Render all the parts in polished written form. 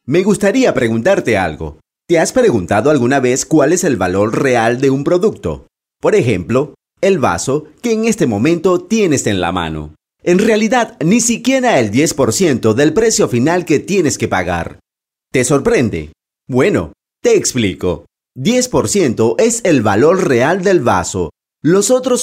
Me gustaría preguntarte algo. ¿Te has preguntado alguna vez cuál es el valor real de un producto? Por ejemplo, el vaso que en este momento tienes en la mano. En realidad, ni siquiera el 10% del precio final que tienes que pagar. ¿Te sorprende? Bueno, te explico. 10% es el valor real del vaso. Los otros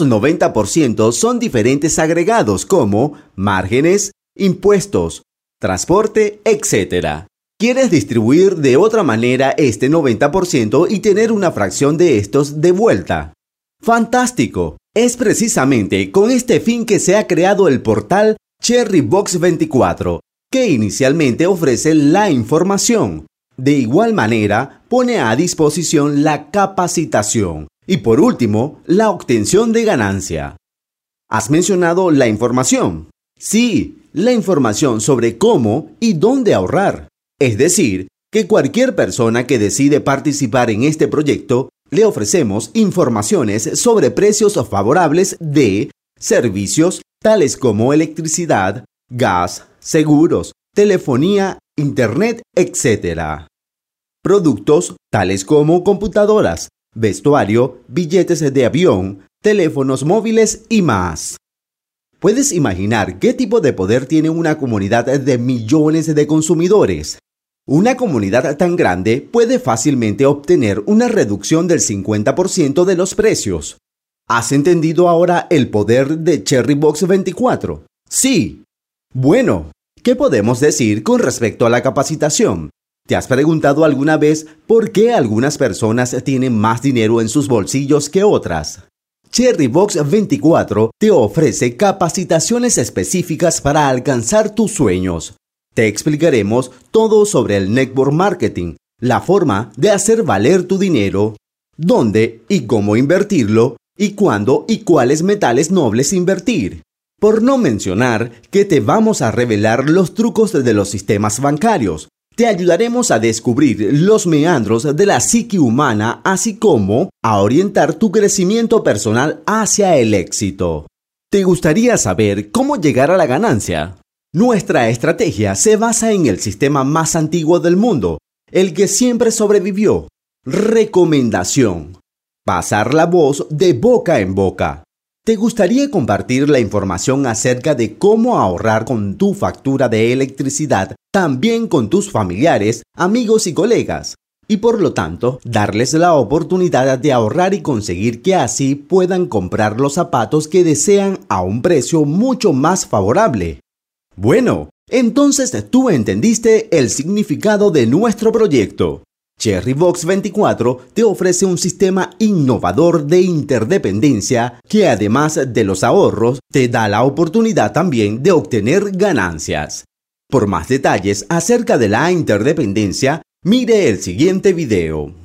90% son diferentes agregados como márgenes, impuestos, transporte, etc. ¿Quieres distribuir de otra manera este 90% y tener una fracción de estos de vuelta? ¡Fantástico! Es precisamente con este fin que se ha creado el portal Cherrybox 24, que inicialmente ofrece la información. De igual manera, pone a disposición la capacitación y por último, la obtención de ganancia. ¿Has mencionado la información? Sí, la información sobre cómo y dónde ahorrar. Es decir, que cualquier persona que decide participar en este proyecto, le ofrecemos informaciones sobre precios favorables de servicios tales como electricidad, gas, seguros, telefonía, internet, etc. Productos tales como computadoras, vestuario, billetes de avión, teléfonos móviles y más. ¿Puedes imaginar qué tipo de poder tiene una comunidad de millones de consumidores? Una comunidad tan grande puede fácilmente obtener una reducción del 50% de los precios. ¿Has entendido ahora el poder de Cherrybox 24? Sí. Bueno, ¿qué podemos decir con respecto a la capacitación? ¿Te has preguntado alguna vez por qué algunas personas tienen más dinero en sus bolsillos que otras? Cherrybox 24 te ofrece capacitaciones específicas para alcanzar tus sueños. Te explicaremos todo sobre el network marketing, la forma de hacer valer tu dinero, dónde y cómo invertirlo, y cuándo y cuáles metales nobles invertir. Por no mencionar que te vamos a revelar los trucos de los sistemas bancarios. Te ayudaremos a descubrir los meandros de la psique humana, así como a orientar tu crecimiento personal hacia el éxito. ¿Te gustaría saber cómo llegar a la ganancia? Nuestra estrategia se basa en el sistema más antiguo del mundo, el que siempre sobrevivió. Recomendación. Pasar la voz de boca en boca. ¿Te gustaría compartir la información acerca de cómo ahorrar con tu factura de electricidad, también con tus familiares, amigos y colegas? Y por lo tanto, darles la oportunidad de ahorrar y conseguir que así puedan comprar los zapatos que desean a un precio mucho más favorable. Bueno, entonces tú entendiste el significado de nuestro proyecto. Cherrybox 24 te ofrece un sistema innovador de interdependencia que además de los ahorros, te da la oportunidad también de obtener ganancias. Por más detalles acerca de la interdependencia, mire el siguiente video.